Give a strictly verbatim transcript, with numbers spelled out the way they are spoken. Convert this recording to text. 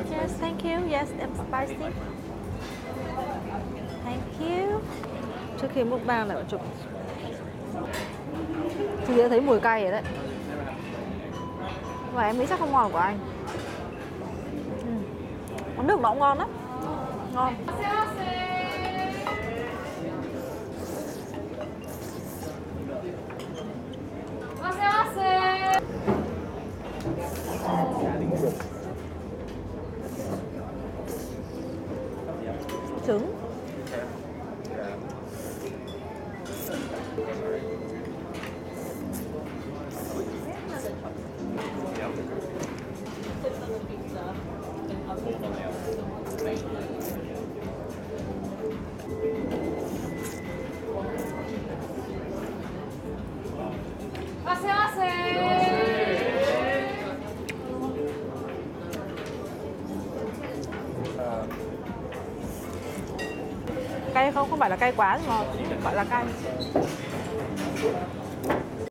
Yes, thank you. Yes, I'm spicy. Thank you. Trước khi mukbang lại chụp. Chị đã thấy mùi cay rồi đấy. Và em nghĩ chắc không ngon của anh. Ừ. Món nước nó cũng ngon lắm. Ngon. Trứng. Cay không? Không phải là cay quá nhưng mà gọi là cay.